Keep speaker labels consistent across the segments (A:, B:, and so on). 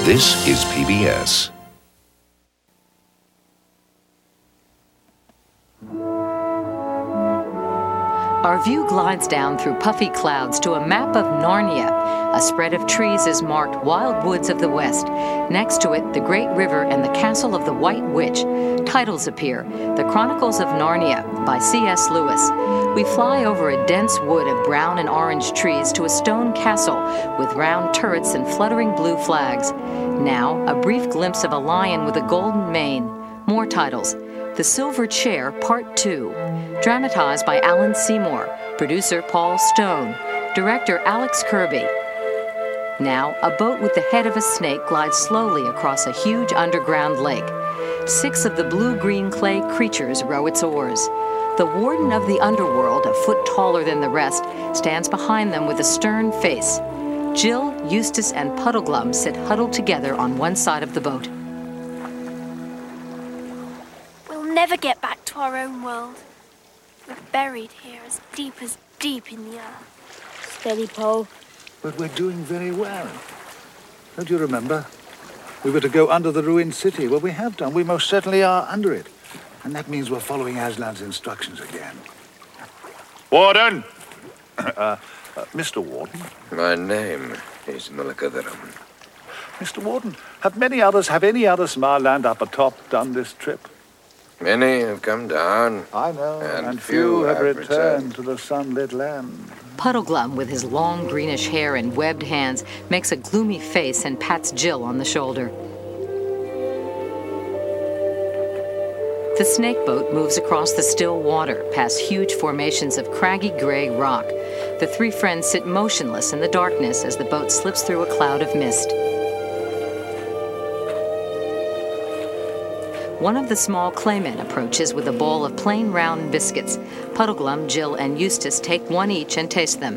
A: This is PBS.
B: Our view glides down through puffy clouds to a map of Narnia. A spread of trees is marked Wild Woods of the West. Next to it, the Great River and the Castle of the White Witch. Titles appear: The Chronicles of Narnia by C.S. Lewis. We fly over a dense wood of brown and orange trees to a stone castle with round turrets and fluttering blue flags. Now, a brief glimpse of a lion with a golden mane. More titles: The Silver Chair, Part 2. Dramatized by Alan Seymour. Producer Paul Stone. Director Alex Kirby. Now, a boat with the head of a snake glides slowly across a huge underground lake. 6 of the blue-green clay creatures row its oars. The warden of the underworld, a foot taller than the rest, stands behind them with a stern face. Jill, Eustace, and Puddleglum sit huddled together on one side of the boat.
C: We'll never get back to our own world. We're buried here as deep in the earth.
D: Steady, Paul.
E: But we're doing very well. Don't you remember? We were to go under the ruined city. Well, we have done. We most certainly are under it. And that means we're following Aslan's instructions again.
F: Warden!
E: Mr. Warden?
G: My name is Mulakadaram.
E: Mr. Warden, have any others Smarland up atop done this trip?
G: Many have come down.
E: I know,
G: and
E: few have returned to the sunlit land.
B: Puddleglum, with his long greenish hair and webbed hands, makes a gloomy face and pats Jill on the shoulder. The snake boat moves across the still water, past huge formations of craggy gray rock. The 3 friends sit motionless in the darkness as the boat slips through a cloud of mist. One of the small claymen approaches with a bowl of plain round biscuits. Puddleglum, Jill, and Eustace take one each and taste them.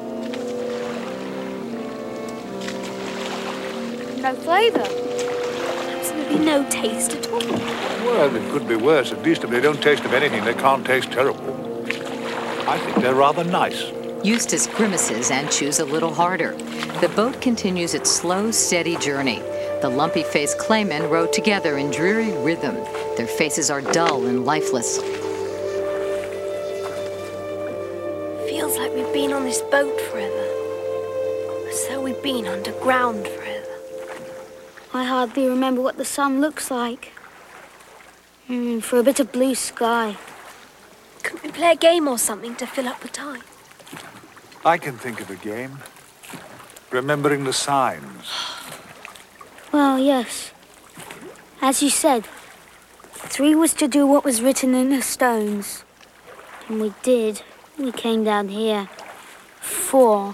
C: No flavour. Absolutely no taste at all.
E: Well, it could be worse. At least if they don't taste of anything, they can't taste terrible. I think they're rather nice.
B: Eustace grimaces and chews a little harder. The boat continues its slow, steady journey. The lumpy-faced claymen row together in dreary rhythm. Their faces are dull and lifeless.
C: Feels like we've been on this boat forever. As though we've been underground forever.
D: I hardly remember what the sun looks like. For a bit of blue sky.
C: Couldn't we play a game or something to fill up the time?
E: I can think of a game. Remembering the signs.
D: Well, yes. As you said, 3 was to do what was written in the stones. And we did. We came down here. 4.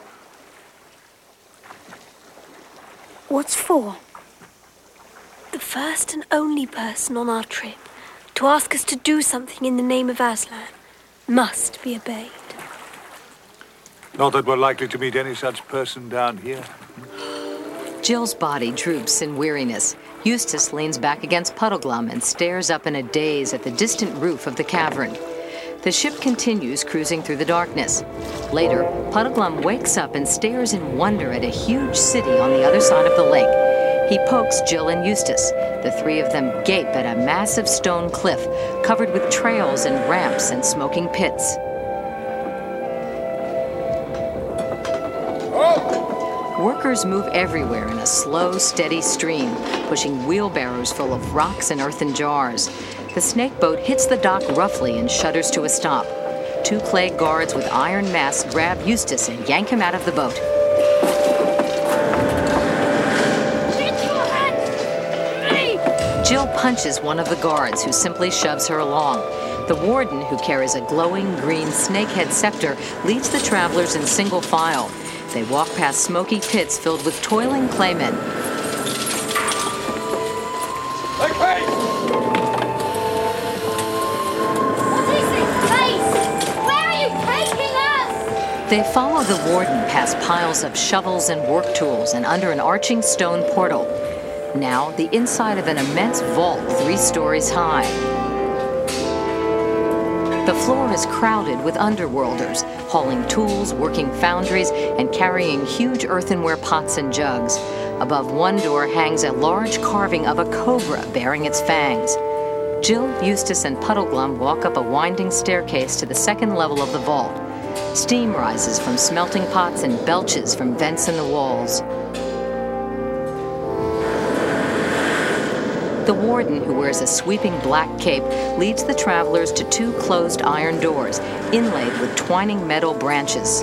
D: What's 4?
C: The first and only person on our trip to ask us to do something in the name of Aslan must be obeyed.
E: Not that we're likely to meet any such person down here.
B: Jill's body droops in weariness. Eustace leans back against Puddleglum and stares up in a daze at the distant roof of the cavern. The ship continues cruising through the darkness. Later, Puddleglum wakes up and stares in wonder at a huge city on the other side of the lake. He pokes Jill and Eustace. The 3 of them gape at a massive stone cliff covered with trails and ramps and smoking pits. Workers move everywhere in a slow, steady stream, pushing wheelbarrows full of rocks and earthen jars. The snake boat hits the dock roughly and shudders to a stop. 2 clay guards with iron masks grab Eustace and yank him out of the boat. Jill punches one of the guards, who simply shoves her along. The warden, who carries a glowing green snakehead scepter, leads the travelers in single file. They walk past smoky pits filled with toiling claymen.
C: What is it, Face? Where are you taking us?
B: They follow the warden past piles of shovels and work tools and under an arching stone portal. Now, the inside of an immense vault 3 stories high. The floor is crowded with underworlders, hauling tools, working foundries, and carrying huge earthenware pots and jugs. Above one door hangs a large carving of a cobra bearing its fangs. Jill, Eustace, and Puddleglum walk up a winding staircase to the second level of the vault. Steam rises from smelting pots and belches from vents in the walls. The warden, who wears a sweeping black cape, leads the travelers to two closed iron doors, inlaid with twining metal branches.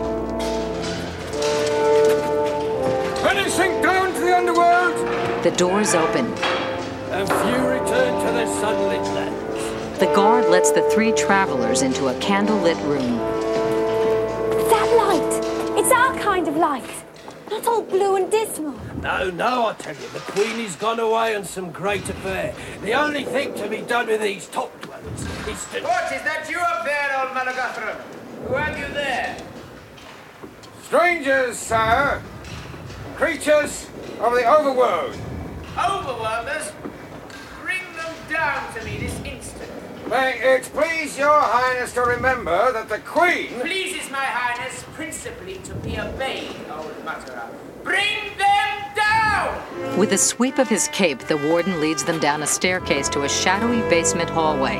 H: Anything down to the underworld?
B: The doors open.
H: And few return to their sunlit lands.
B: The guard lets the three travelers into a candlelit room.
C: That light! It's our kind of light. Not all blue and dismal.
H: No, I tell you, the Queenie's gone away on some great affair. The only thing to be done with these top dwellers is to...
I: What, is that you up there, old Malaguthrum? Who have you there?
H: Strangers, sire. Creatures of the overworld.
I: Overworlders? Bring them down to me this instant.
H: May it please your highness to remember that the Queen...
I: Pleases my highness principally to be obeyed, old mutterer. Bring them down!
B: With a sweep of his cape, the warden leads them down a staircase to a shadowy basement hallway.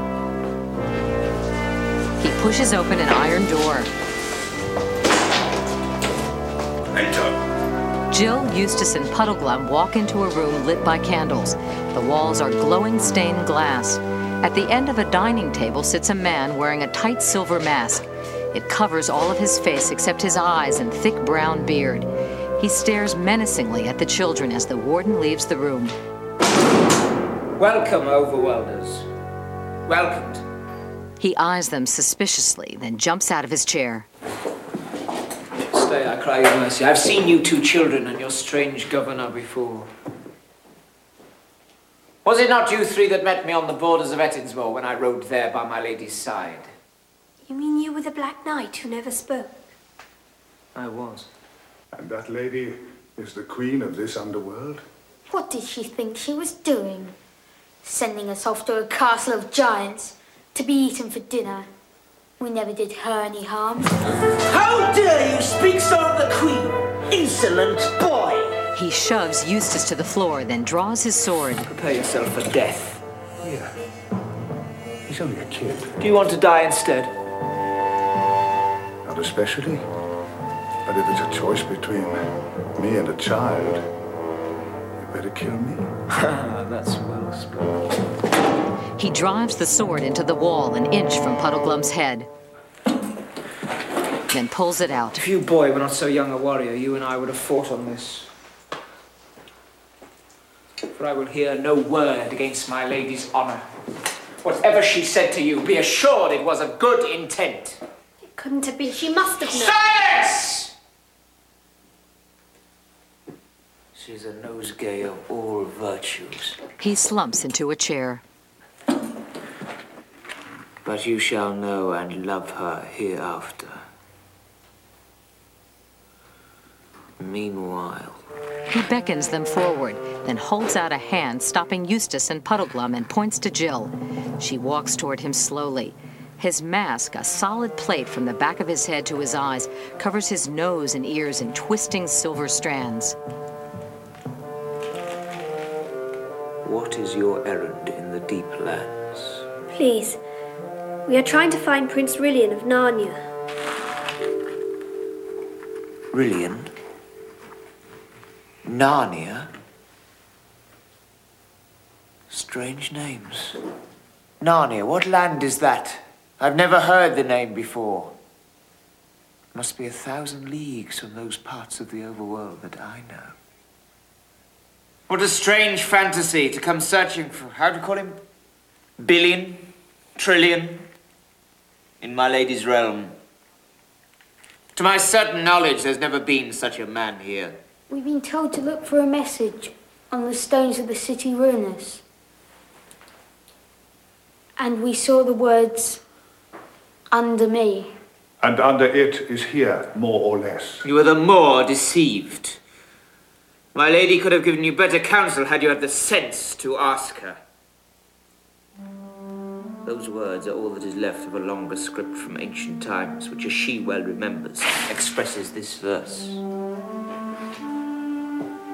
B: He pushes open an iron door.
F: Enter.
B: Jill, Eustace, and Puddleglum walk into a room lit by candles. The walls are glowing stained glass. At the end of a dining table sits a man wearing a tight silver mask. It covers all of his face except his eyes and thick brown beard. He stares menacingly at the children as the warden leaves the room.
I: Welcome, overworlders. Welcomed.
B: He eyes them suspiciously, then jumps out of his chair.
I: Stay, I cry you mercy. I've seen you two children and your strange governor before. Was it not you three that met me on the borders of Ettinsmoor when I rode there by my lady's side?
C: You mean you were the Black Knight who never spoke?
I: I was.
F: And that lady is the queen of this underworld?
D: What did she think she was doing? Sending us off to a castle of giants to be eaten for dinner. We never did her any harm.
I: How dare you speak so of the queen, insolent boy!
B: He shoves Eustace to the floor, then draws his sword.
I: Prepare yourself for death.
F: Here. He's only a kid.
I: Do you want to die instead?
F: Not especially. But if it's a choice between me and a child, you better kill me.
I: That's well spoken.
B: He drives the sword into the wall an inch from Puddleglum's head, then pulls it out.
I: If you, boy, were not so young a warrior, you and I would have fought on this. For I will hear no word against my lady's honor. Whatever she said to you, be assured it was of good intent.
C: It couldn't have been. She must have known.
I: Silence! She's a nosegay of all virtues.
B: He slumps into a chair.
I: But you shall know and love her hereafter. Meanwhile...
B: He beckons them forward, then holds out a hand, stopping Eustace and Puddleglum, and points to Jill. She walks toward him slowly. His mask, a solid plate from the back of his head to his eyes, covers his nose and ears in twisting silver strands.
I: What is your errand in the deep lands?
C: Please, we are trying to find Prince Rilian of Narnia.
I: Rilian? Narnia? Strange names. Narnia, what land is that? I've never heard the name before. Must be 1,000 leagues from those parts of the overworld that I know. What a strange fantasy to come searching for, how do you call him? Billion? Trillion? In my lady's realm. To my certain knowledge, there's never been such a man here.
D: We've been told to look for a message on the stones of the city ruinous. And we saw the words, under me.
F: And under it is here, more or less.
I: You were the more deceived. My lady could have given you better counsel had you had the sense to ask her. Those words are all that is left of a longer script from ancient times, which, as she well remembers, expresses this verse.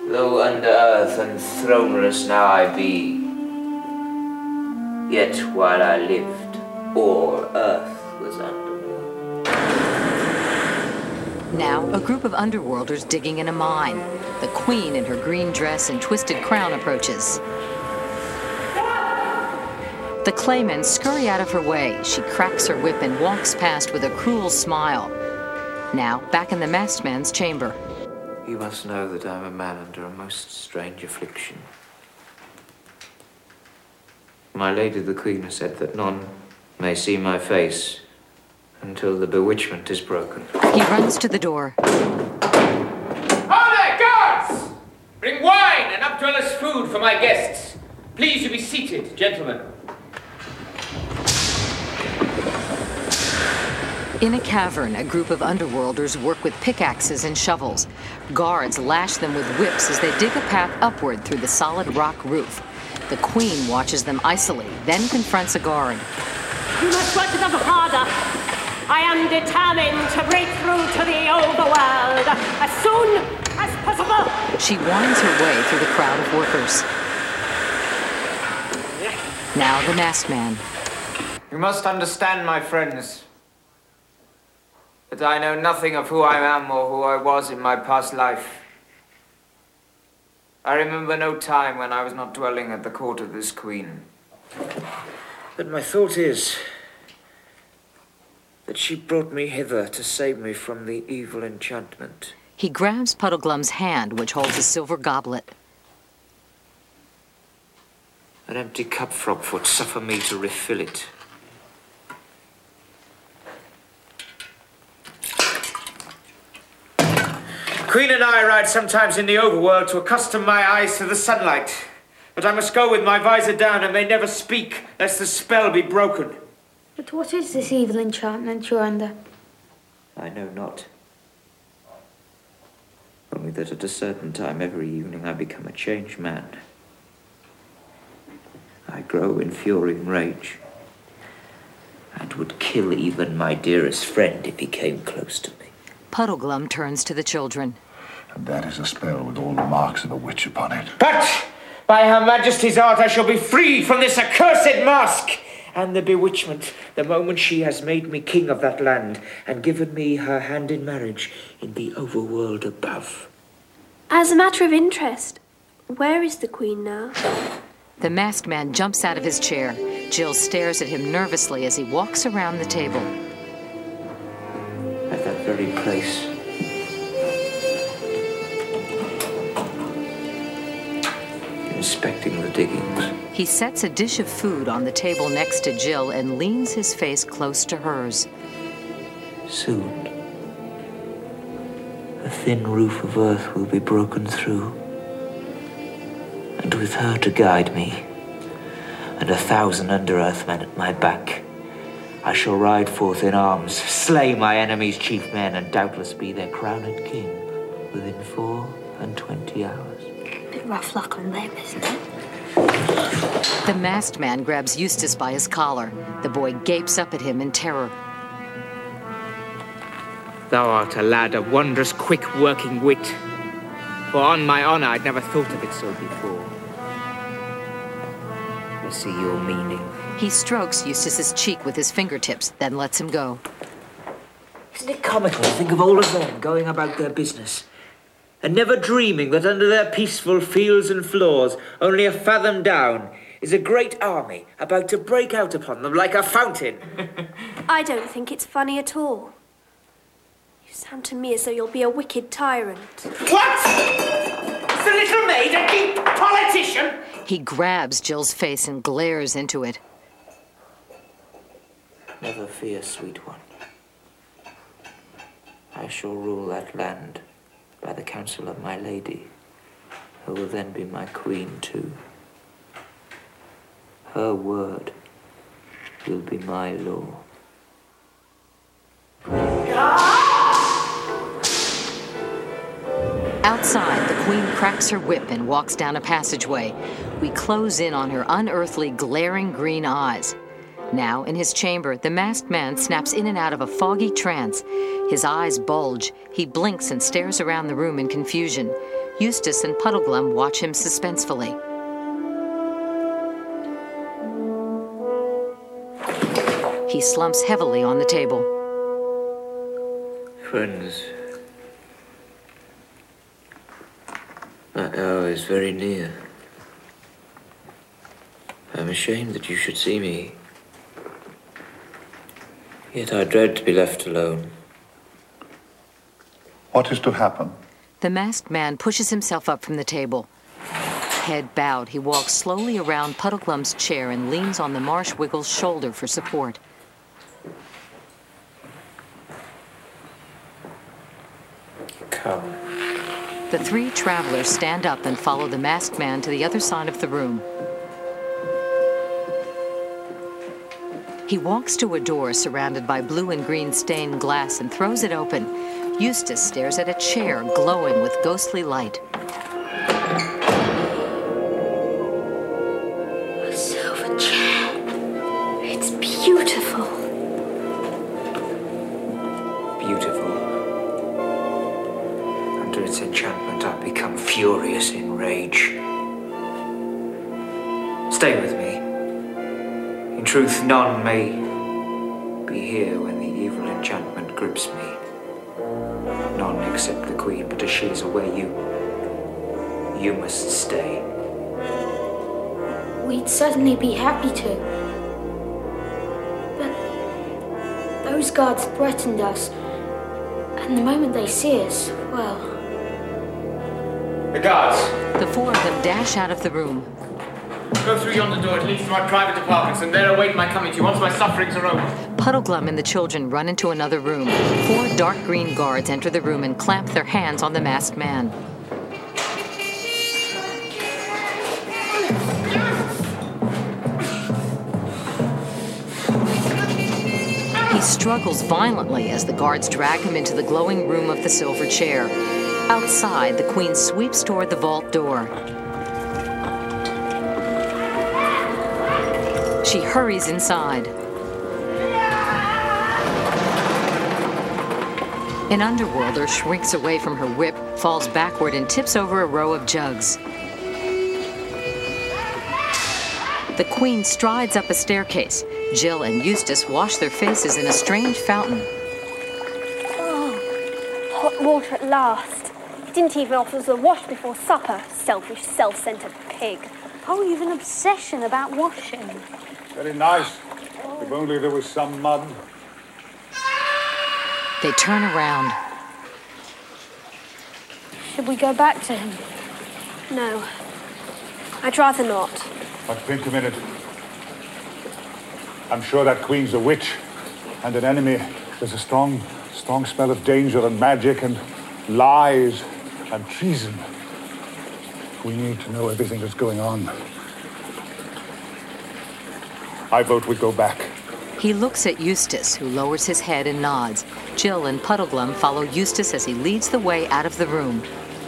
I: Though under earth and throneless now I be, yet while I lived, all earth was under me.
B: Now, a group of underworlders digging in a mine. The queen in her green dress and twisted crown approaches. The claymen scurry out of her way. She cracks her whip and walks past with a cruel smile. Now, back in the masked man's chamber.
I: You must know that I'm a man under a most strange affliction. My lady the queen has said that none may see my face until the bewitchment is broken.
B: He runs to the door.
J: Ho there, guards! Bring wine and updwellers' food for my guests. Please you be seated, gentlemen.
B: In a cavern, a group of underworlders work with pickaxes and shovels. Guards lash them with whips as they dig a path upward through the solid rock roof. The queen watches them icily, then confronts a guard.
K: You must work them harder. I am determined to break through to the overworld as soon as possible.
B: She winds her way through the crowd of workers. Now the masked man.
I: You must understand, my friends, that I know nothing of who I am or who I was in my past life. I remember no time when I was not dwelling at the court of this queen. But my thought is that she brought me hither to save me from the evil enchantment.
B: He grabs Puddleglum's hand, which holds a silver goblet.
I: An empty cup, Frogfoot, suffer me to refill it. Queen and I ride sometimes in the overworld to accustom my eyes to the sunlight. But I must go with my visor down and may never speak, lest the spell be broken.
D: But what is this evil enchantment you're under?
I: I know not. Only that at a certain time every evening I become a changed man. I grow in fury and rage, and would kill even my dearest friend if he came close to me.
B: Puddleglum turns to the children.
F: And that is a spell with all the marks of a witch upon it.
I: But by Her Majesty's art I shall be freed from this accursed mask and the bewitchment the moment she has made me king of that land and given me her hand in marriage in the overworld above.
C: As a matter of interest, where is the queen now?
B: The masked man jumps out of his chair. Jill stares at him nervously as he walks around the table.
I: At that very place. Inspecting the diggings.
B: He sets a dish of food on the table next to Jill and leans his face close to hers.
I: Soon, a thin roof of earth will be broken through. And with her to guide me, and 1,000 under-earth-men at my back, I shall ride forth in arms, slay my enemy's chief men, and doubtless be their crowned king within 24 hours.
D: Bit rough luck on them, isn't it?
B: The masked man grabs Eustace by his collar. The boy gapes up at him in terror.
L: Thou art a lad of wondrous quick working wit. For on my honor, I'd never thought of it so before. I see your meaning.
B: He strokes Eustace's cheek with his fingertips, then lets him go.
I: Isn't it comical to think of all of them going about their business, and never dreaming that under their peaceful fields and floors, only a fathom down, is a great army about to break out upon them like a fountain?
C: I don't think it's funny at all. You sound to me as though you'll be a wicked tyrant.
J: What? Is the little maid a deep politician?
B: He grabs Jill's face and glares into it.
I: Never fear, sweet one. I shall rule that land by the counsel of my lady, who will then be my queen too. Her word will be my law.
B: Outside, the queen cracks her whip and walks down a passageway. We close in on her unearthly, glaring green eyes. Now, in his chamber, the masked man snaps in and out of a foggy trance. His eyes bulge. He blinks and stares around the room in confusion. Eustace and Puddleglum watch him suspensefully. He slumps heavily on the table.
I: Friends, that hour is very near. I'm ashamed that you should see me. Yet I dread to be left alone.
F: What is to happen?
B: The masked man pushes himself up from the table. Head bowed, he walks slowly around Puddleglum's chair and leans on the Marsh Wiggle's shoulder for support.
I: Come.
B: The three travelers stand up and follow the masked man to the other side of the room. He walks to a door surrounded by blue and green stained glass and throws it open. Eustace stares at a chair glowing with ghostly light.
C: A silver chair. It's beautiful.
I: Beautiful. Under its enchantment, I've become furious in rage. Stay with me. In truth, none may be here when the evil enchantment grips me. None except the Queen, but as she is away, you must stay.
D: We'd certainly be happy to. But those guards threatened us, and the moment they see us, well...
J: The guards!
B: The four of them dash out of the room.
J: Go through yonder door, it leads to my private apartments, and there await my coming to you once my sufferings are over.
B: Puddleglum and the children run into another room. Four dark green guards enter the room and clamp their hands on the masked man. He struggles violently as the guards drag him into the glowing room of the silver chair. Outside, the Queen sweeps toward the vault door. She hurries inside. An underworlder shrinks away from her whip, falls backward, and tips over a row of jugs. The Queen strides up a staircase. Jill and Eustace wash their faces in a strange fountain.
C: Oh, hot water at last. He didn't even offer us a wash before supper. Selfish, self-centered pig.
D: Oh, you've an obsession about washing.
F: Very nice. If only there was some mud.
B: They turn around.
D: Should we go back to him?
C: No. I'd rather not.
F: But think a minute. I'm sure that Queen's a witch and an enemy. There's a strong smell of danger and magic and lies and treason. We need to know everything that's going on. I vote we go back.
B: He looks at Eustace, who lowers his head and nods. Jill and Puddleglum follow Eustace as he leads the way out of the room.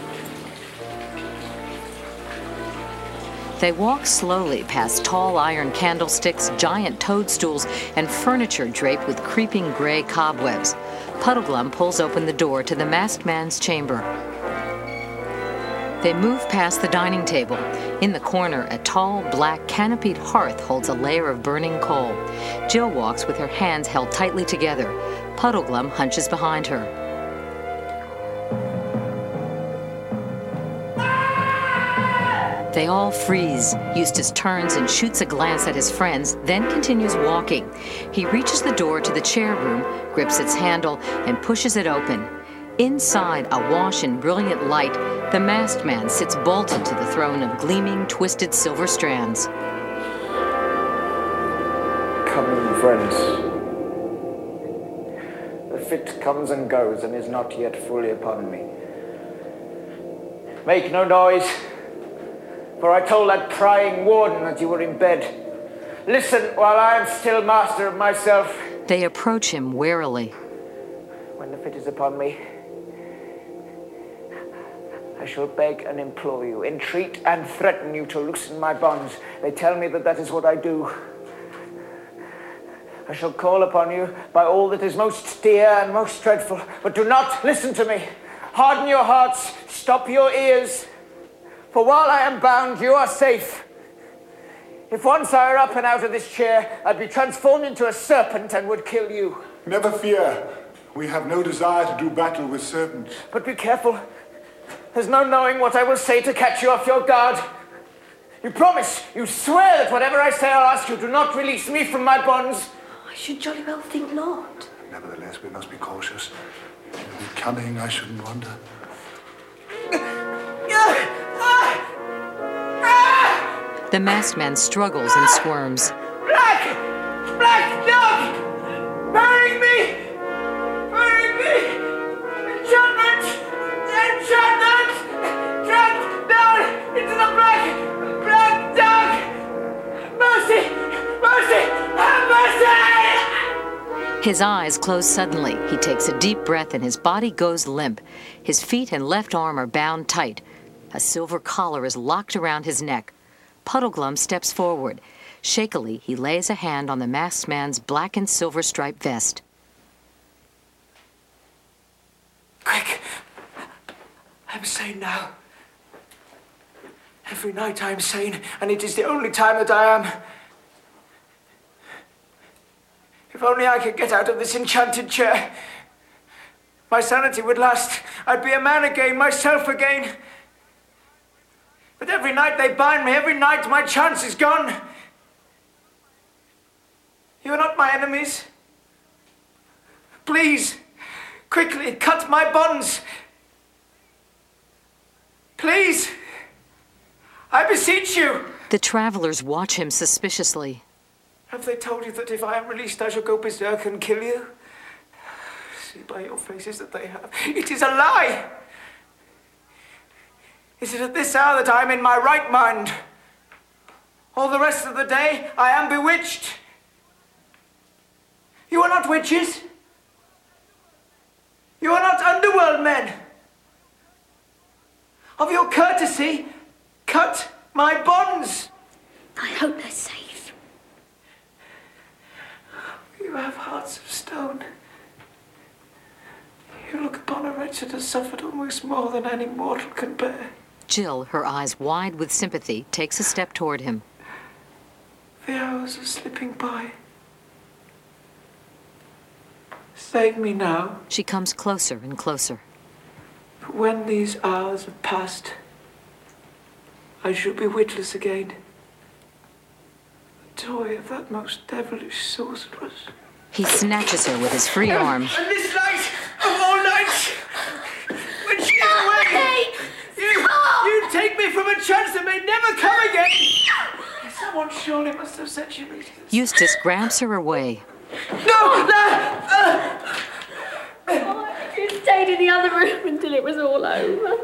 B: They walk slowly past tall iron candlesticks, giant toadstools, and furniture draped with creeping gray cobwebs. Puddleglum pulls open the door to the masked man's chamber. They move past the dining table. In the corner, a tall, black, canopied hearth holds a layer of burning coal. Jill walks with her hands held tightly together. Puddleglum hunches behind her. They all freeze. Eustace turns and shoots a glance at his friends, then continues walking. He reaches the door to the chair room, grips its handle, and pushes it open. Inside, awash in brilliant light, the masked man sits bolted to the throne of gleaming, twisted silver strands.
I: Come in, friends. The fit comes and goes and is not yet fully upon me. Make no noise, for I told that prying warden that you were in bed. Listen while I am still master of myself.
B: They approach him warily.
I: When the fit is upon me, I shall beg and implore you, entreat and threaten you to loosen my bonds. They tell me that that is what I do. I shall call upon you by all that is most dear and most dreadful, but do not listen to me. Harden your hearts, stop your ears, for while I am bound, you are safe. If once I were up and out of this chair, I'd be transformed into a serpent and would kill you.
F: Never fear. We have no desire to do battle with serpents.
I: But be careful. There's no knowing what I will say to catch you off your guard. You promise, you swear that whatever I say I'll ask you, do not release me from my bonds.
C: I should jolly well think not.
E: Nevertheless, we must be cautious. You'll be cunning, I shouldn't wonder.
B: The masked man struggles and squirms.
I: Black! Black dog! Bury me! Bury me! Enchantment! Enchantment! Trapped down into the black dog! Mercy! Mercy! Have mercy!
B: His eyes close suddenly. He takes a deep breath and his body goes limp. His feet and left arm are bound tight. A silver collar is locked around his neck. Puddleglum steps forward. Shakily, he lays a hand on the masked man's black and silver striped vest.
I: Quick! I'm sane now. Every night I'm sane, and it is the only time that I am. If only I could get out of this enchanted chair. My sanity would last. I'd be a man again, myself again. But every night they bind me, every night my chance is gone. You are not my enemies. Please, quickly cut my bonds. Please, I beseech you.
B: The travelers watch him suspiciously.
I: Have they told you that if I am released I shall go berserk and kill you? See by your faces that they have. It is a lie! Is it at this hour that I am in my right mind? All the rest of the day I am bewitched. You are not witches. You are not underworld men. Of your courtesy, cut my bonds.
C: I hope they're safe.
I: You have hearts of stone. You look upon a wretch that has suffered almost more than any mortal can bear.
B: Jill, her eyes wide with sympathy, takes a step toward him.
I: The hours are slipping by. Save me now.
B: She comes closer and closer.
I: But when these hours have passed, I shall be witless again. The toy of that most devilish sorceress.
B: He snatches her with his free arm.
I: And this night of all nights, when she is away, you take me from a chance that may never come again. Someone surely must have sent you me.
B: Eustace grabs her away.
I: No!
C: You stayed in the other room until it was all over.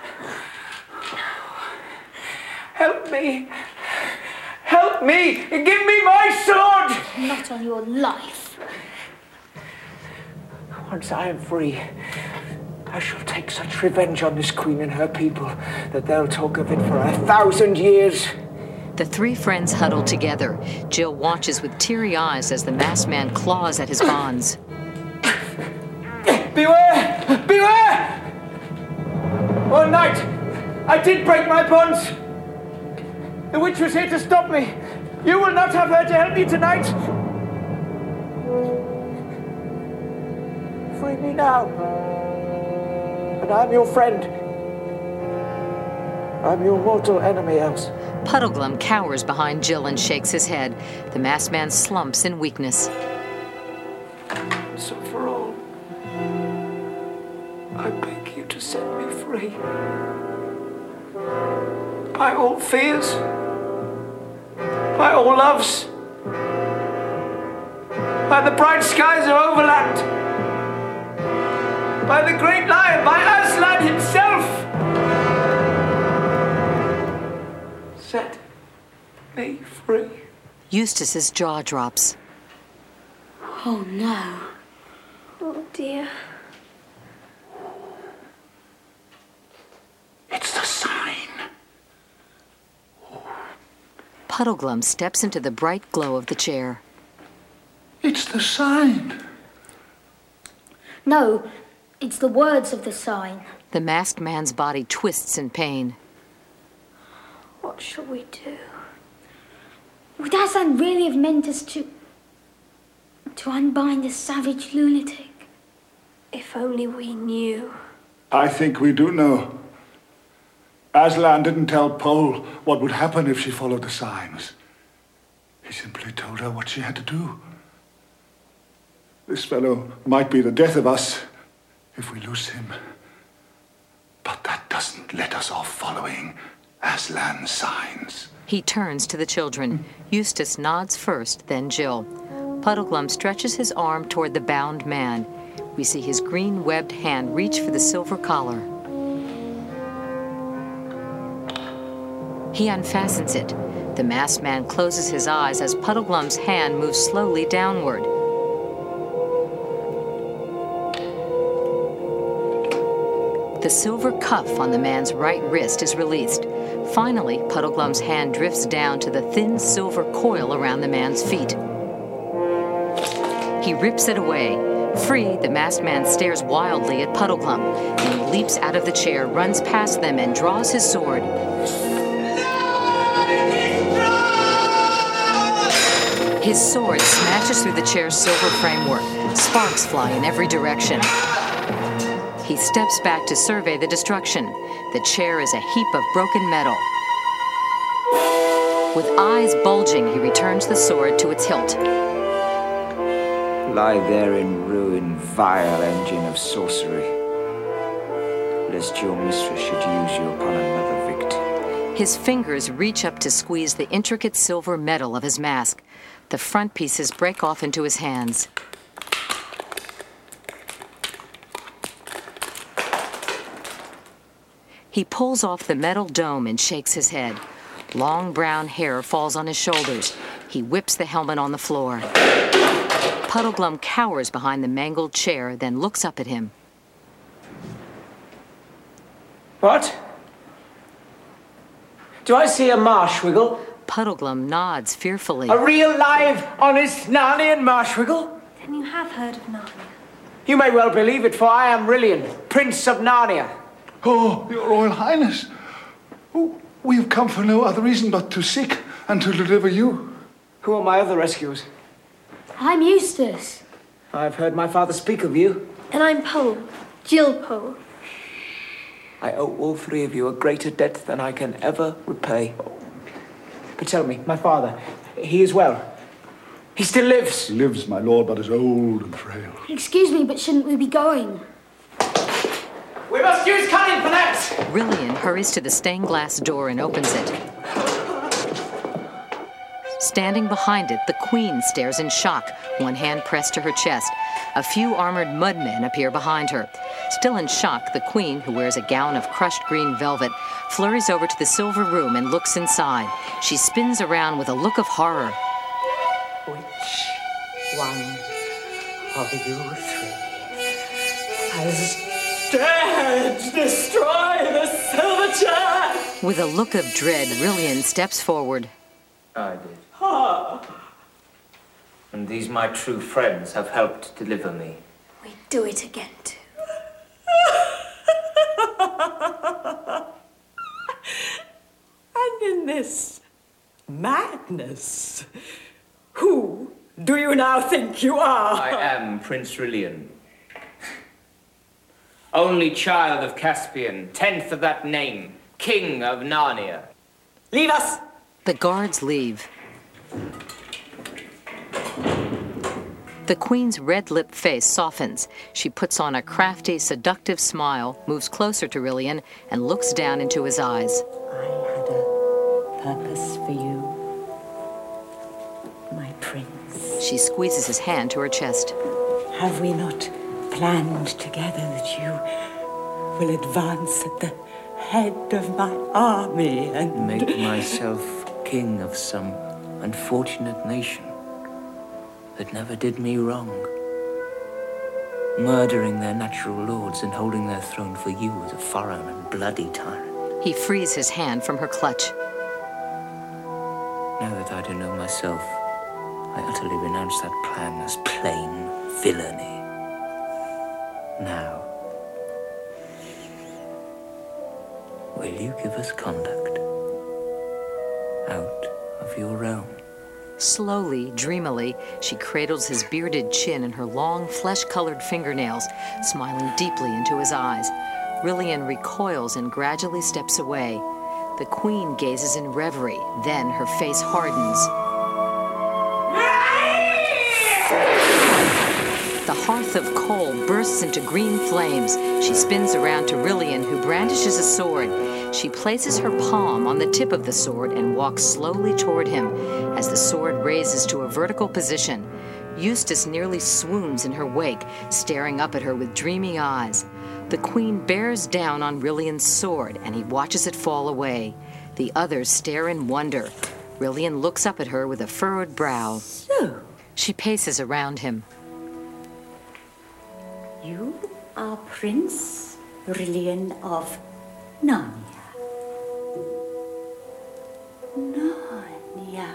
I: Help me! Help me! Give me my sword!
C: Not on your life.
I: Once I am free, I shall take such revenge on this queen and her people that they'll talk of it for 1,000 years.
B: The three friends huddle together. Jill watches with teary eyes as the masked man claws at his bonds.
I: Beware! Beware! One night, I did break my bonds. The witch was here to stop me. You will not have her to help you tonight. Free me now. And I'm your friend. I'm your mortal enemy, else.
B: Puddleglum cowers behind Jill and shakes his head. The masked man slumps in weakness.
I: So for all, I beg you to set me free. By all fears, by all loves, by the bright skies of Overland, by the great lion, by Aslan himself. Set me free.
B: Eustace's jaw drops.
C: Oh, no. Oh, dear.
E: It's the sign.
B: Puddleglum steps into the bright glow of the chair.
E: It's
F: the sign.
D: No, it's the words of the sign.
B: The masked man's body twists in pain.
C: What shall we do?
D: Would Aslan really have meant us to unbind a savage lunatic?
C: If only we knew.
F: I think we do know. Aslan didn't tell Pole what would happen if she followed the signs. He simply told her what she had to do. This fellow might be the death of us if we lose him. But that doesn't let us off following Aslan's signs.
B: He turns to the children. Eustace nods first, then Jill. Puddleglum stretches his arm toward the bound man. We see his green webbed hand reach for the silver collar. He unfastens it. The masked man closes his eyes as Puddleglum's hand moves slowly downward. The silver cuff on the man's right wrist is released. Finally, Puddleglum's hand drifts down to the thin silver coil around the man's feet. He rips it away. Free, the masked man stares wildly at Puddleglum. Then he leaps out of the chair, runs past them, and draws his sword. His sword smashes through the chair's silver framework. Sparks fly in every direction. He steps back to survey the destruction. The chair is a heap of broken metal. With eyes bulging, he returns the sword to its hilt.
I: Lie there in ruin, vile engine of sorcery, lest your mistress should use you upon another victim.
B: His fingers reach up to squeeze the intricate silver metal of his mask. The front pieces break off into his hands. He pulls off the metal dome and shakes his head. Long brown hair falls on his shoulders. He whips the helmet on the floor. Puddleglum cowers behind the mangled chair, then looks up at him.
I: What? Do I see a Marshwiggle?
B: Puddleglum nods fearfully.
I: A real, live, honest Narnian Marshwiggle?
C: Then you have heard of Narnia.
I: You may well believe it, for I am Rilian, Prince of Narnia.
F: Oh, Your Royal Highness. Oh, we have come for no other reason but to seek and to deliver you.
I: Who are my other rescuers?
D: I'm Eustace.
I: I've heard my father speak of you.
C: And I'm Pole, Jill Pole.
I: I owe all three of you a greater debt than I can ever repay. But tell me, my father, he is well. He still lives.
F: He lives, my lord, but is old and frail.
D: Excuse me, but shouldn't we be going?
I: We must use cunning for that!
B: Rilian hurries to the stained glass door and opens it. Standing behind it, the Queen stares in shock, one hand pressed to her chest. A few armored mudmen appear behind her. Still in shock, the Queen, who wears a gown of crushed green velvet, flurries over to the silver room and looks inside. She spins around with a look of horror.
M: Which one of you three has dared destroy the silver chair?
B: With a look of dread, Rilian steps forward.
I: I did. And these my true friends have helped deliver me.
C: We do it again too.
M: And in this madness, who do you now think you are?
J: I am Prince Rilian. Only child of Caspian, 10th of that name, King of Narnia.
M: Leave us!
B: The guards leave. The Queen's red-lipped face softens. She puts on a crafty, seductive smile, moves closer to Rilian, and looks down into his eyes.
M: I had a purpose for you, my prince.
B: She squeezes his hand to her chest.
M: Have we not planned together that you will advance at the head of my army and
I: make myself king of some unfortunate nation that never did me wrong, murdering their natural lords and holding their throne for you as a foreign and bloody tyrant?
B: He frees his hand from her clutch.
I: Now that I do know myself, I utterly renounce that plan as plain villainy. Now, will you give us conduct out of your realm?
B: Slowly, dreamily, she cradles his bearded chin in her long, flesh-colored fingernails, smiling deeply into his eyes. Rilian recoils and gradually steps away. The queen gazes in reverie, then her face hardens. The hearth of coal bursts into green flames. She spins around to Rilian, who brandishes a sword. She places her palm on the tip of the sword and walks slowly toward him as the sword raises to a vertical position. Eustace nearly swoons in her wake, staring up at her with dreamy eyes. The queen bears down on Rilian's sword, and he watches it fall away. The others stare in wonder. Rilian looks up at her with a furrowed brow.
M: So,
B: she paces around him.
M: You are Prince Rilian of Narnia. Narnia.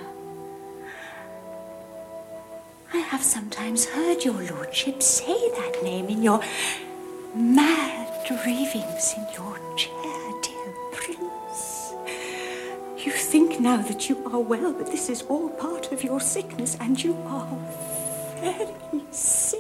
M: I have sometimes heard your lordship say that name in your mad ravings in your chair, dear Prince. You think now that you are well, but this is all part of your sickness, and you are very sick.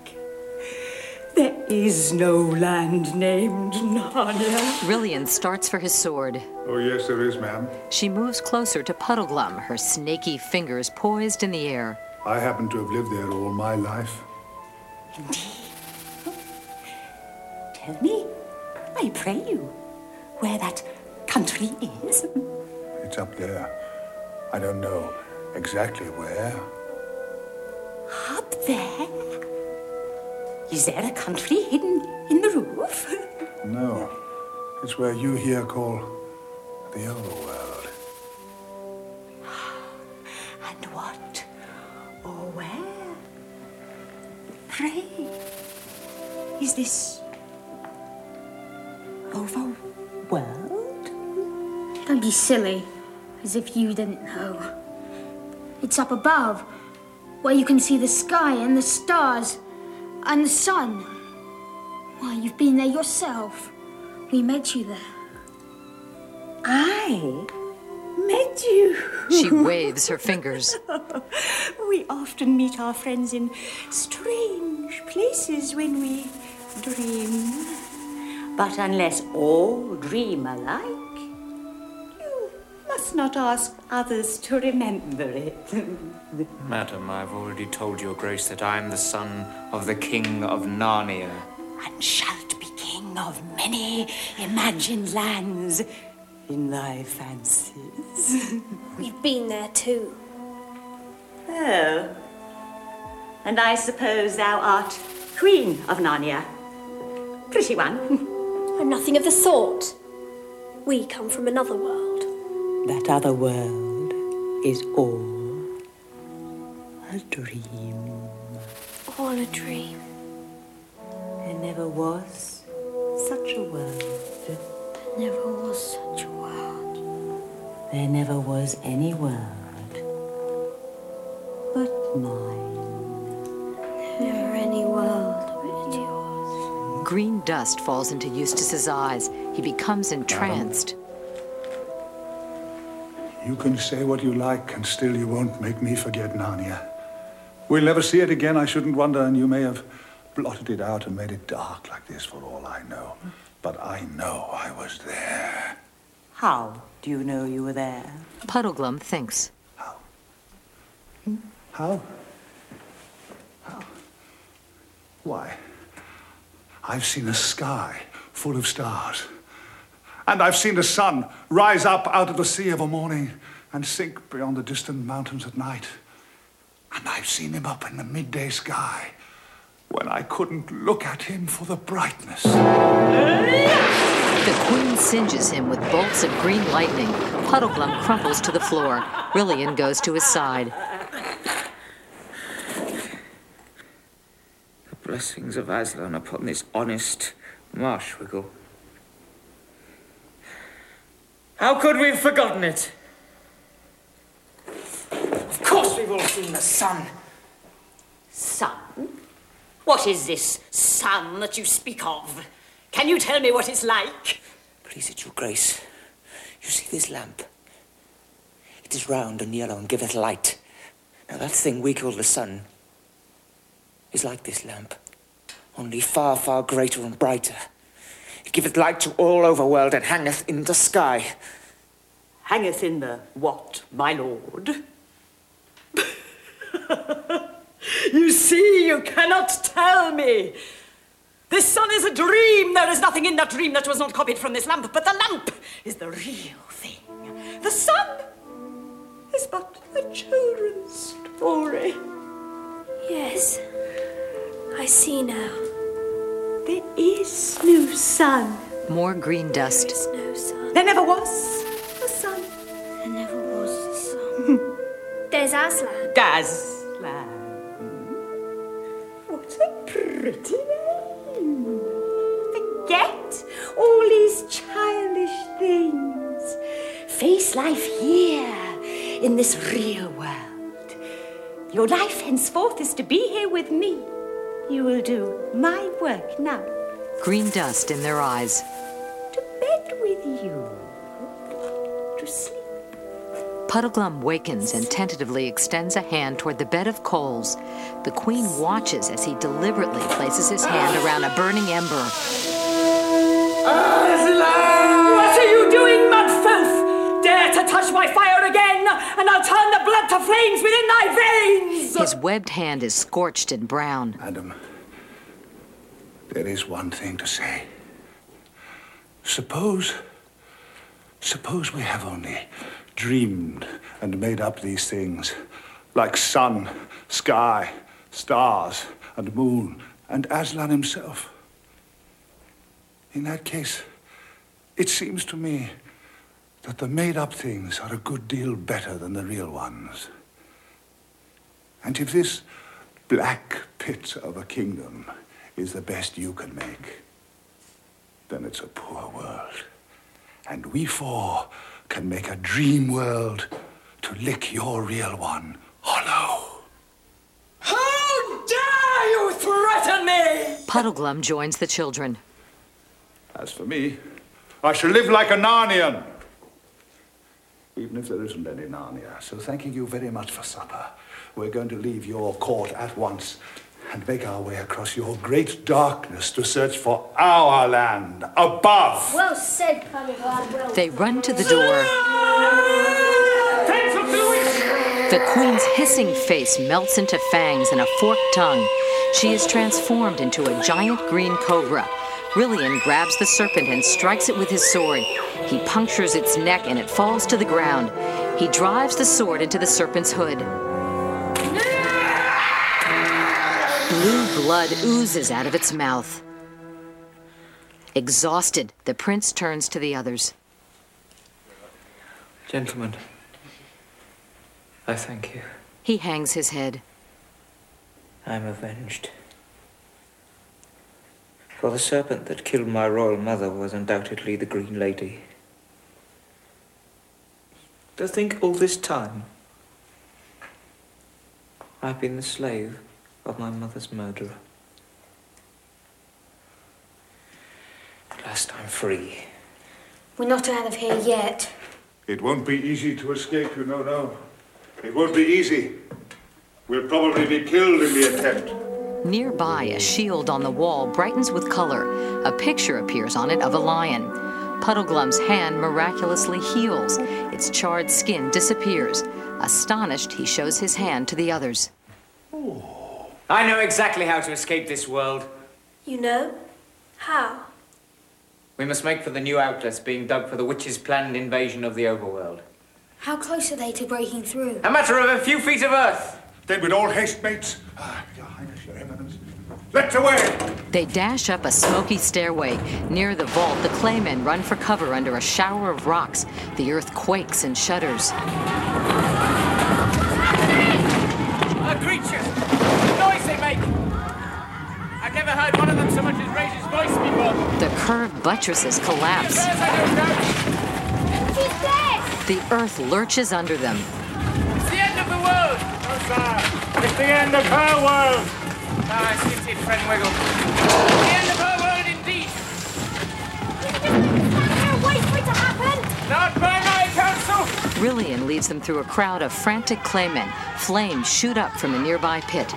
M: There is no land named Narnia.
B: Rilian starts for his sword.
F: Oh, yes, there is, ma'am.
B: She moves closer to Puddleglum, her snaky fingers poised in the air.
F: I happen to have lived there all my life.
M: Indeed. Tell me, I pray you, where that country is.
F: It's up there. I don't know exactly where.
M: Up there? Is there a country hidden in the roof?
F: No. It's where you here call the overworld.
M: And what or where, pray, is this overworld?
D: Don't be silly, as if you didn't know. It's up above, where you can see the sky and the stars and the sun. Why, you've been there yourself. We met you there.
M: I met you?
B: She waves her fingers.
M: We often meet our friends in strange places when we dream. But unless all dream alike, you must not ask others to remember it.
I: Madam, I've already told your grace that I am the son of the King of Narnia.
M: And shalt be king of many imagined lands in thy fancies.
C: We've been there too.
M: Oh. And I suppose thou art Queen of Narnia. Pretty one.
C: I'm nothing of the sort. We come from another world.
M: That other world is all a dream.
C: All a dream.
M: There never was such a world.
D: There never was such a world.
M: There never was any world but mine.
C: Never any world but yours.
B: Green dust falls into Eustace's eyes. He becomes entranced.
F: You can say what you like, and still you won't make me forget Narnia. We'll never see it again, I shouldn't wonder, and you may have blotted it out and made it dark like this for all I know. But I know I was there.
M: How do you know you were there?
B: Puddleglum thinks.
F: How? Why, I've seen a sky full of stars. And I've seen the sun rise up out of the sea of a morning and sink beyond the distant mountains at night. And I've seen him up in the midday sky when I couldn't look at him for the brightness.
B: The queen singes him with bolts of green lightning. Puddleglum crumples to the floor. Rilian goes to his side.
I: The blessings of Aslan upon this honest Marshwiggle. How could we have forgotten it?
H: Of course we've
K: wolf in the sun. Sun? What is this sun that you speak of? Can you tell me what it's like?
I: Please it your grace. You see this lamp? It is round and yellow and giveth light. Now that thing we call the sun is like this lamp, only far, far greater and brighter. It giveth light to all overworld and hangeth in the sky.
K: Hangeth in the what, my lord? You see, you cannot tell me. This sun is a dream. There is nothing in that dream that was not copied from this lamp, but the lamp is the real thing. The sun is but a children's story.
C: Yes, I see now.
K: There is no sun.
B: More green dust.
C: There is no sun.
K: There never was a sun.
D: There never was a sun.
C: There's Aslan.
K: Aslan. What a pretty name. Forget all these childish things. Face life here, in this real world. Your life henceforth is to be here with me. You will do my work now.
B: Green dust in their eyes.
K: To bed with you. To sleep.
B: Puddleglum wakens and tentatively extends a hand toward the bed of coals. The queen watches as he deliberately places his hand around a burning ember.
K: Aslan! What are you doing, mudfilth? Dare to touch my fire again, and I'll turn the blood to flames within thy veins!
B: His webbed hand is scorched and brown.
E: Madam, there is one thing to say. Suppose we have only dreamed and made up these things, like sun, sky, stars, and moon, and Aslan himself. In that case, it seems to me that the made-up things are a good deal better than the real ones. And if this black pit of a kingdom is the best you can make, then it's a poor world. And we four can make a dream world to lick your real one hollow.
K: How dare you threaten me?
B: Puddleglum joins the children.
E: As for me, I shall live like a Narnian. Even if there isn't any Narnia. So thanking you very much for supper. We're going to leave your court at once and make our way across your great darkness to search for our land above.
C: Well said, Puddleglum. Well
B: They run to the door. The queen's hissing face melts into fangs and a forked tongue. She is transformed into a giant green cobra. Rillian grabs the serpent and strikes it with his sword. He punctures its neck and it falls to the ground. He drives the sword into the serpent's hood. Blue blood oozes out of its mouth. Exhausted, the prince turns to the others.
I: Gentlemen, I thank you.
B: He hangs his head.
I: I am avenged. For the serpent that killed my royal mother was undoubtedly the Green Lady. To think all this time I've been the slave of my mother's murderer. At last I'm free.
D: We're not out of here yet.
F: It won't be easy to escape, you know, no. It won't be easy. We'll probably be killed in the attempt.
B: Nearby, a shield on the wall brightens with color. A picture appears on it of a lion. Puddleglum's hand miraculously heals. Its charred skin disappears. Astonished, he shows his hand to the others.
I: I know exactly how to escape this world.
C: You know? How?
I: We must make for the new outlets being dug for the witches' planned invasion of the overworld.
D: How close are they to breaking through?
I: A matter of a few feet of earth.
F: Then with all haste, mates. Your Highness, your Eminence. Let's away!
B: They dash up a smoky stairway. Near the vault, the claymen run for cover under a shower of rocks. The earth quakes and shudders.
J: A creature! The noise they make! I've never heard one of them so much as raise his voice before.
B: The curved buttresses collapse. The earth lurches under them.
J: It's the end of the world!
F: sire. It's the end of her world.
J: Ah, I see it, friend Wiggle. The end of her world indeed.
C: Wait for it to happen!
J: Not by my counsel!
B: Rillian leads them through a crowd of frantic claymen. Flames shoot up from a nearby pit.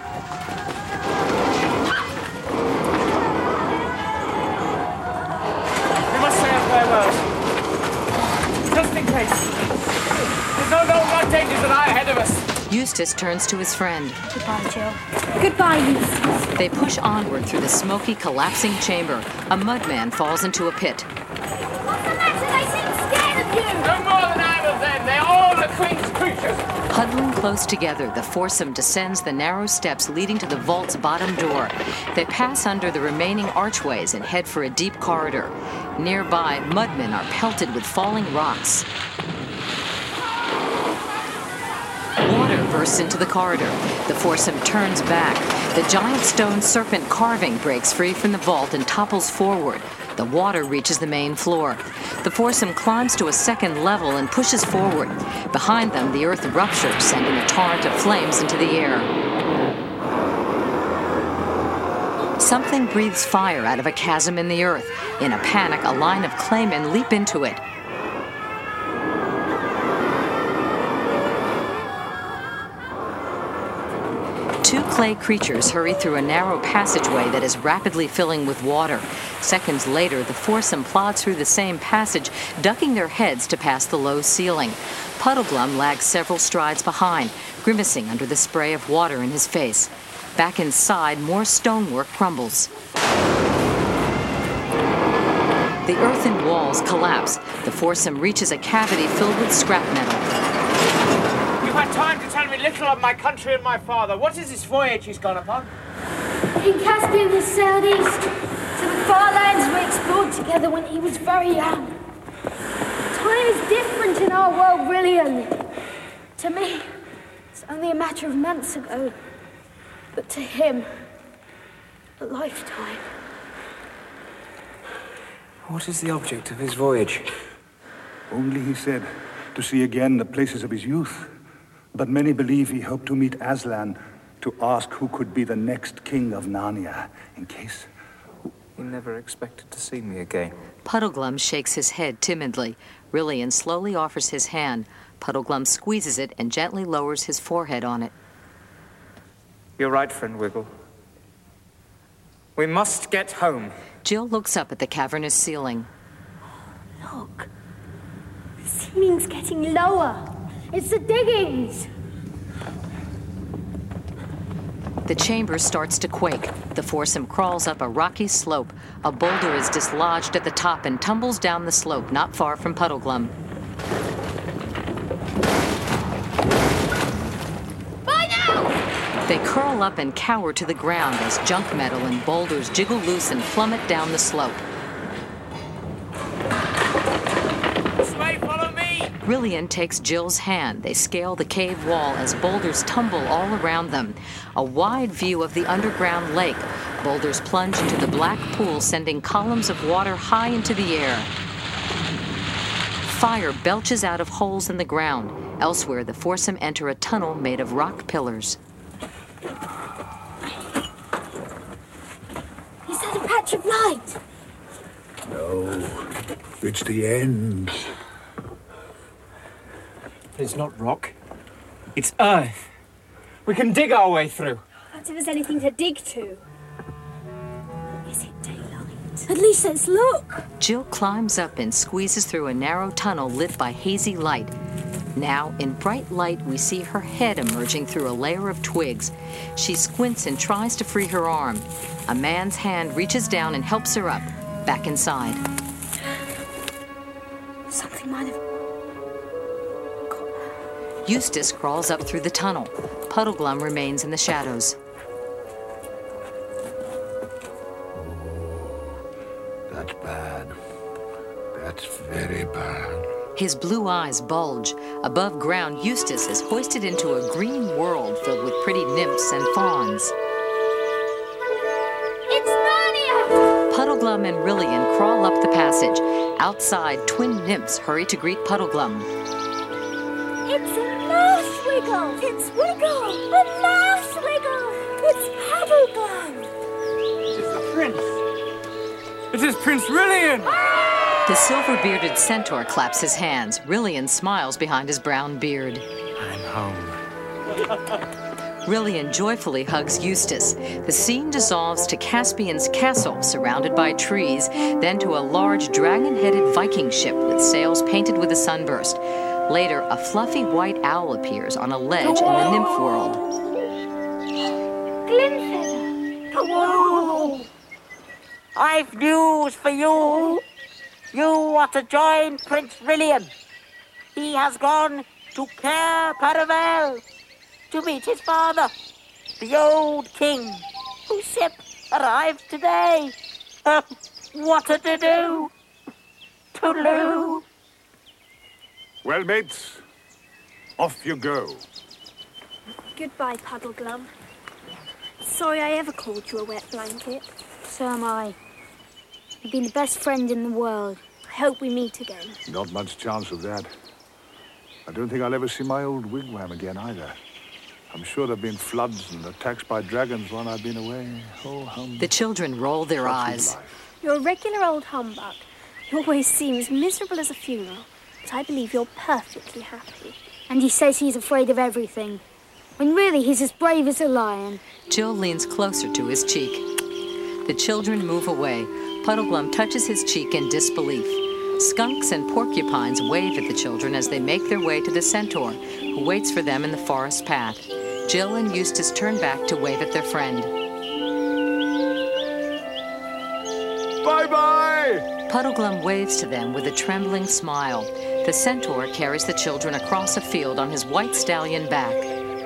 J: We must say our farewells. Just in case. There's no known blood dangers that lie ahead of us.
B: Eustace turns to his friend.
D: Goodbye, Jill.
C: Goodbye, Eustace.
B: They push onward through the smoky, collapsing chamber. A mudman falls into a pit.
C: What's the matter? They seem scared of you!
J: No more than I of them. They're all the Queen's creatures.
B: Huddling close together, the foursome descends the narrow steps leading to the vault's bottom door. They pass under the remaining archways and head for a deep corridor. Nearby, mudmen are pelted with falling rocks. Water bursts into the corridor. The foursome turns back. The giant stone serpent carving breaks free from the vault and topples forward. The water reaches the main floor. The foursome climbs to a second level and pushes forward. Behind them, the earth ruptures, sending a torrent of flames into the air. Something breathes fire out of a chasm in the earth. In a panic, a line of claymen leap into it. Two clay creatures hurry through a narrow passageway that is rapidly filling with water. Seconds later, the foursome plods through the same passage, ducking their heads to pass the low ceiling. Puddleglum lags several strides behind, grimacing under the spray of water in his face. Back inside, more stonework crumbles. The earthen walls collapse. The foursome reaches a cavity filled with scrap metal.
J: You've had time to tell me little of my country and my father. What is this voyage he's gone upon?
D: King Caspian has sailed east to the far lands we explored together when he was very young. Time is different in our world, Rillian. To me, it's only a matter of months ago. But to him, a lifetime.
I: What is the object of his voyage?
E: Only, he said, to see again the places of his youth. But many believe he hoped to meet Aslan to ask who could be the next king of Narnia, in case...
I: He never expected to see me again.
B: Puddleglum shakes his head timidly. Rillian slowly offers his hand. Puddleglum squeezes it and gently lowers his forehead on it.
L: You're right, friend Wiggle. We must get home.
B: Jill looks up at the cavernous ceiling.
D: Look. The ceiling's getting lower. It's the diggings.
B: The chamber starts to quake. The foursome crawls up a rocky slope. A boulder is dislodged at the top and tumbles down the slope not far from Puddleglum.
C: By now!
B: They curl up and cower to the ground as junk metal and boulders jiggle loose and plummet down the slope. Rillian takes Jill's hand. They scale the cave wall as boulders tumble all around them. A wide view of the underground lake. Boulders plunge into the black pool, sending columns of water high into the air. Fire belches out of holes in the ground. Elsewhere, the foursome enter a tunnel made of rock pillars.
D: Is that a patch of light?
E: No, it's the end.
J: It's not rock. It's earth. We can dig our way through.
D: Not if there's anything to dig to. Is it daylight? At least let's look.
B: Jill climbs up and squeezes through a narrow tunnel lit by hazy light. Now, in bright light, we see her head emerging through a layer of twigs. She squints and tries to free her arm. A man's hand reaches down and helps her up, back inside.
D: Something might have...
B: Eustace crawls up through the tunnel. Puddleglum remains in the shadows.
E: That's bad. That's very bad.
B: His blue eyes bulge. Above ground, Eustace is hoisted into a green world filled with pretty nymphs and fauns.
C: It's Narnia!
B: Puddleglum and Rillian crawl up the passage. Outside, twin nymphs hurry to greet Puddleglum.
C: It's a mouse wiggle! It's Wiggle! A mouse wiggle! It's Puddleglum!
L: It is the prince! It is Prince Rillian!
B: The silver-bearded centaur claps his hands. Rillian smiles behind his brown beard.
L: I'm home.
B: Rillian joyfully hugs Eustace. The scene dissolves to Caspian's castle, surrounded by trees, then to a large dragon-headed Viking ship with sails painted with a sunburst. Later, a fluffy white owl appears on a ledge in the nymph world.
C: Glimfeather!
N: Whoa! I've news for you. You are to join Prince Rillian. He has gone to Cair Paravel to meet his father, the old king, whose ship arrived today. What a to-do! Toodaloo!
F: Well, mates, off you go.
C: Goodbye, Puddleglum. Sorry I ever called you a wet blanket.
D: So am I. You've been the best friend in the world.
C: I hope we meet again.
F: Not much chance of that. I don't think I'll ever see my old wigwam again either. I'm sure there have been floods and attacks by dragons while I've been away. Oh, humbug.
B: The children roll their eyes.
C: You're a regular old humbug. You always seem as miserable as a funeral. But I believe you're perfectly happy.
D: And he says he's afraid of everything, when really he's as brave as a lion.
B: Jill leans closer to his cheek. The children move away. Puddleglum touches his cheek in disbelief. Skunks and porcupines wave at the children as they make their way to the centaur, who waits for them in the forest path. Jill and Eustace turn back to wave at their friend.
F: Bye-bye!
B: Puddleglum waves to them with a trembling smile. The centaur carries the children across a field on his white stallion back.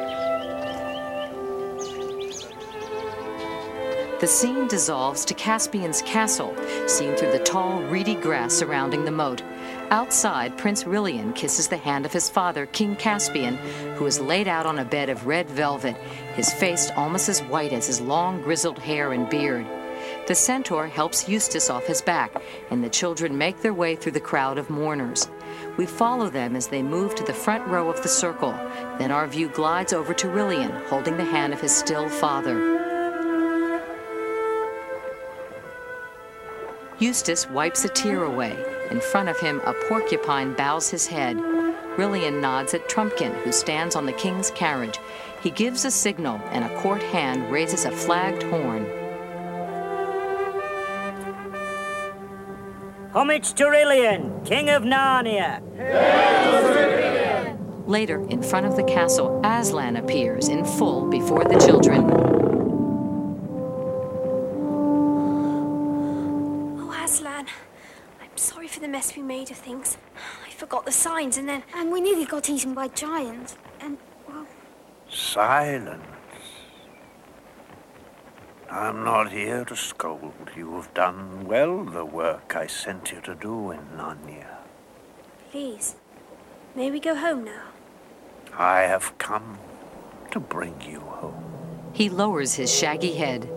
B: The scene dissolves to Caspian's castle, seen through the tall, reedy grass surrounding the moat. Outside, Prince Rillian kisses the hand of his father, King Caspian, who is laid out on a bed of red velvet, his face almost as white as his long, grizzled hair and beard. The centaur helps Eustace off his back, and the children make their way through the crowd of mourners. We follow them as they move to the front row of the circle. Then our view glides over to Rillian, holding the hand of his still father. Eustace wipes a tear away. In front of him, a porcupine bows his head. Rillian nods at Trumpkin, who stands on the king's carriage. He gives a signal, and a court hand raises a flagged horn.
N: Homage to Rillian, King of Narnia.
B: Later, in front of the castle, Aslan appears in full before the children.
C: Aslan, I'm sorry for the mess we made of things. I forgot the signs and then...
D: And we nearly got eaten by giants. And, well...
E: Silence. I'm not here to scold. You have done well the work I sent you to do in Narnia.
C: Please, may we go home now?
E: I have come to bring you home.
B: He lowers his shaggy head.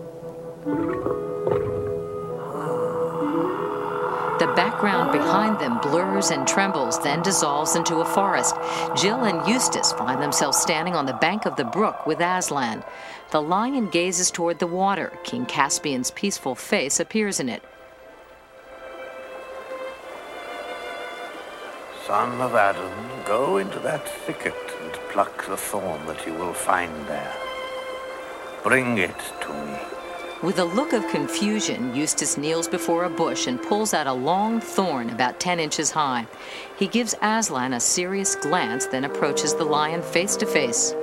B: The background behind them blurs and trembles, then dissolves into a forest. Jill and Eustace find themselves standing on the bank of the brook with Aslan. The lion gazes toward the water. King Caspian's peaceful face appears in it.
E: Son of Adam, go into that thicket and pluck the thorn that you will find there. Bring it to me.
B: With a look of confusion, Eustace kneels before a bush and pulls out a long thorn about 10 inches high. He gives Aslan a serious glance, then approaches the lion face to face.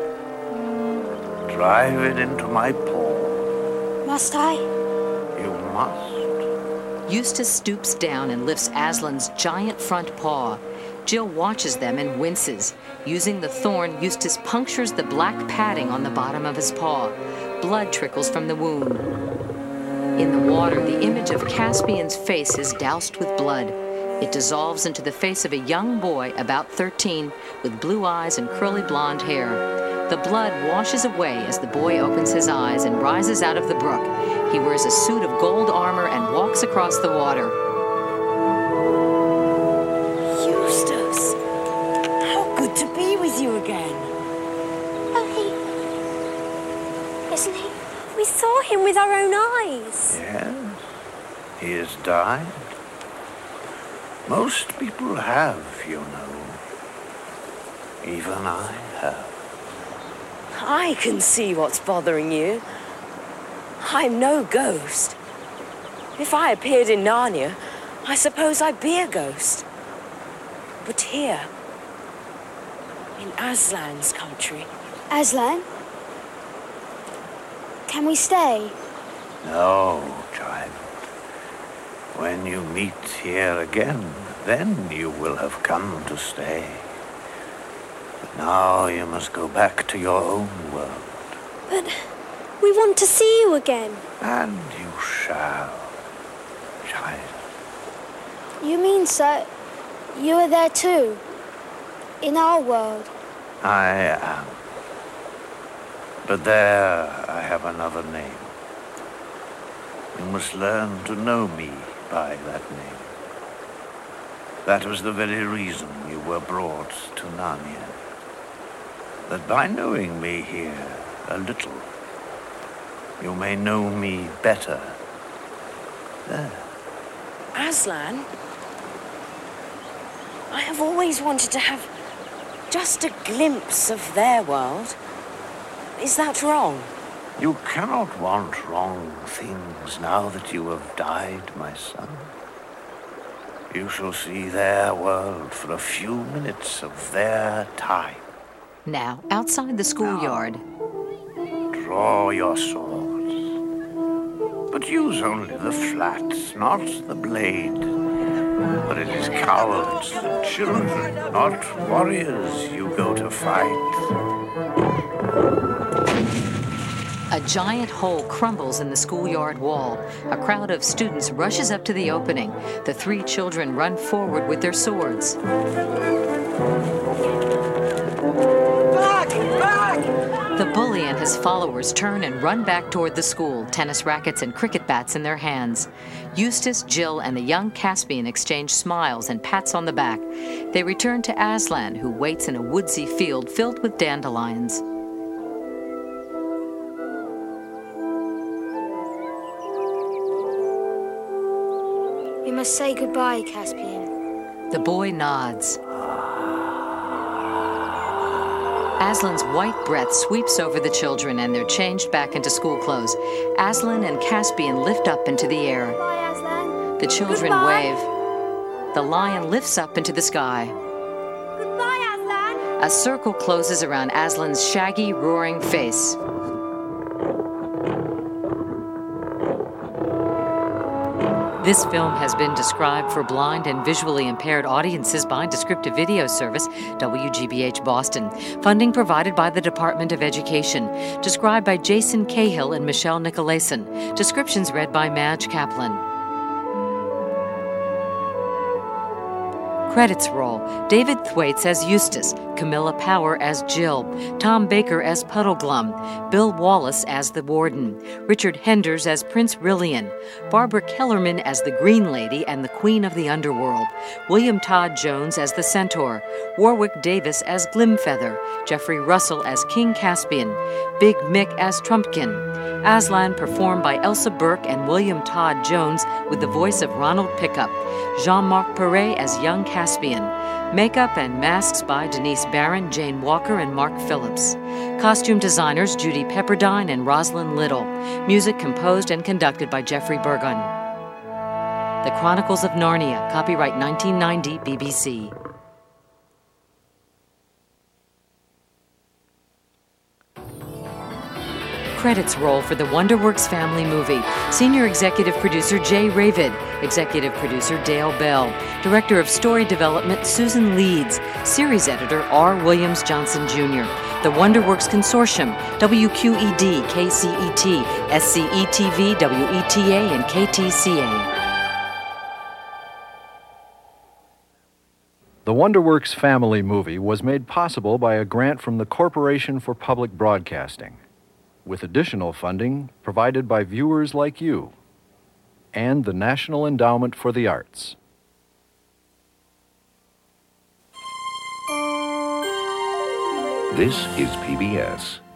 E: Drive it into my paw.
D: Must I?
E: You must.
B: Eustace stoops down and lifts Aslan's giant front paw. Jill watches them and winces. Using the thorn, Eustace punctures the black padding on the bottom of his paw. Blood trickles from the wound. In the water, the image of Caspian's face is doused with blood. It dissolves into the face of a young boy about 13 with blue eyes and curly blonde hair. The blood washes away as the boy opens his eyes and rises out of the brook. He wears a suit of gold armor and walks across the water.
K: Eustace, how good to be
C: saw him with our own eyes.
O: Yes, he has died. Most people have, you know. Even I have.
P: I can see what's bothering you. I'm no ghost. If I appeared in Narnia, I suppose I'd be a ghost. But here, in Aslan's country...
D: Aslan? Can we stay?
O: No, child. When you meet here again, then you will have come to stay. But now you must go back to your own world.
C: But we want to see you again.
O: And you shall, child.
D: You mean, sir, you are there too? In our world?
O: I am. But there I have another name. You must learn to know me by that name. That was the very reason you were brought to Narnia. That by knowing me here a little, you may know me better there.
P: Aslan? I have always wanted to have just a glimpse of their world. Is that wrong?
O: You cannot want wrong things now that you have died, my son. You shall see their world for a few minutes of their time.
B: Now, outside the schoolyard.
O: Draw your swords. But use only the flat, not the blade. For it is cowards and children, not warriors, you go to fight.
B: A giant hole crumbles in the schoolyard wall. A crowd of students rushes up to the opening. The three children run forward with their swords.
H: Back! Back!
B: The bully and his followers turn and run back toward the school, tennis rackets and cricket bats in their hands. Eustace, Jill, and the young Caspian exchange smiles and pats on the back. They return to Aslan, who waits in a woodsy field filled with dandelions.
D: We must say goodbye, Caspian.
B: The boy nods. Aslan's white breath sweeps over the children and they're changed back into school clothes. Aslan and Caspian lift up into the air.
D: Goodbye, Aslan.
B: The children wave. The lion lifts up into the sky.
C: Goodbye, Aslan.
B: A circle closes around Aslan's shaggy, roaring face. This film has been described for blind and visually impaired audiences by Descriptive Video Service, WGBH Boston. Funding provided by the Department of Education. Described by Jason Cahill and Michelle Nicolason. Descriptions read by Madge Kaplan. Credits roll. David Thwaites as Eustace, Camilla Power as Jill, Tom Baker as Puddleglum, Bill Wallace as the Warden, Richard Henders as Prince Rillian, Barbara Kellerman as the Green Lady and the Queen of the Underworld, William Todd Jones as the Centaur, Warwick Davis as Glimfeather, Jeffrey Russell as King Caspian, Big Mick as Trumpkin, Aslan performed by Elsa Burke and William Todd Jones with the voice of Ronald Pickup, Jean-Marc Perret as Young Caspian, makeup and masks by Denise Barron, Jane Walker, and Mark Phillips. Costume designers Judy Pepperdine and Rosalind Little. Music composed and conducted by Jeffrey Burgon. The Chronicles of Narnia, copyright 1990, BBC. Credits roll for the Wonderworks family movie. Senior Executive Producer Jay Ravid. Executive Producer Dale Bell. Director of Story Development Susan Leeds. Series Editor R. Williams Johnson Jr. The Wonderworks Consortium, WQED, KCET, SCETV, WETA, and KTCA.
Q: The Wonderworks family movie was made possible by a grant from the Corporation for Public Broadcasting, with additional funding provided by viewers like you and the National Endowment for the Arts.
A: This is PBS.